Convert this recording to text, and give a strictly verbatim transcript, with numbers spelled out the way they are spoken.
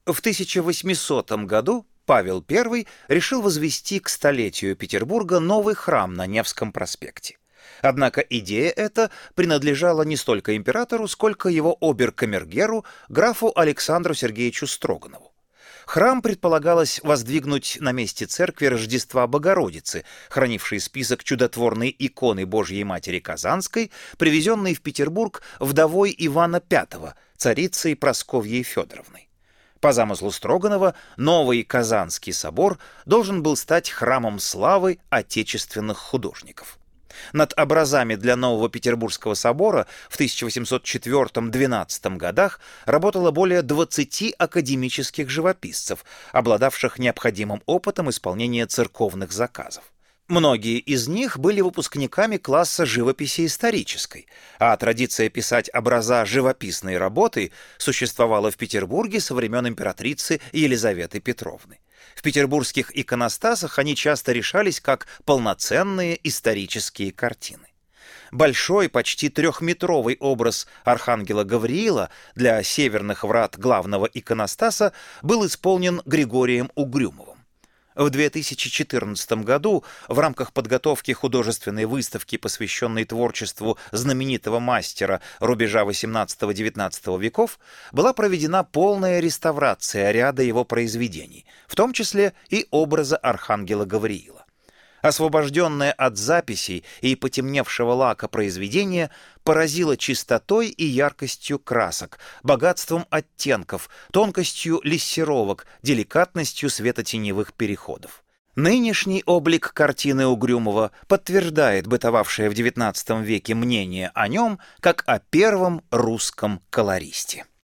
В тысяча восьмисотом году Павел I решил возвести к столетию Петербурга новый храм на Невском проспекте. Однако идея эта принадлежала не столько императору, сколько его обер-камергеру, графу Александру Сергеевичу Строганову. Храм предполагалось воздвигнуть на месте церкви Рождества Богородицы, хранившей список чудотворной иконы Божьей Матери Казанской, привезенной в Петербург вдовой Ивана Пятого, царицей Прасковьей Федоровной. По замыслу Строганова, новый Казанский собор должен был стать храмом славы отечественных художников. Над образами для нового Петербургского собора в тысяча восемьсот четвёртом — двенадцатом годах работало более двадцати академических живописцев, обладавших необходимым опытом исполнения церковных заказов. Многие из них были выпускниками класса живописи исторической, а традиция писать образа живописной работы существовала в Петербурге со времен императрицы Елизаветы Петровны. В петербургских иконостасах они часто решались как полноценные исторические картины. Большой, почти трехметровый образ архангела Гавриила для северных врат главного иконостаса был исполнен Григорием Угрюмовым. В две тысячи четырнадцатом году в рамках подготовки художественной выставки, посвященной творчеству знаменитого мастера рубежа восемнадцатого-девятнадцатого веков, была проведена полная реставрация ряда его произведений, в том числе и образа архангела Гавриила. Освобожденное от записей и потемневшего лака произведение поразило чистотой и яркостью красок, богатством оттенков, тонкостью лессировок, деликатностью светотеневых переходов. Нынешний облик картины Угрюмова подтверждает бытовавшее в девятнадцатом веке мнение о нем как о первом русском колористе.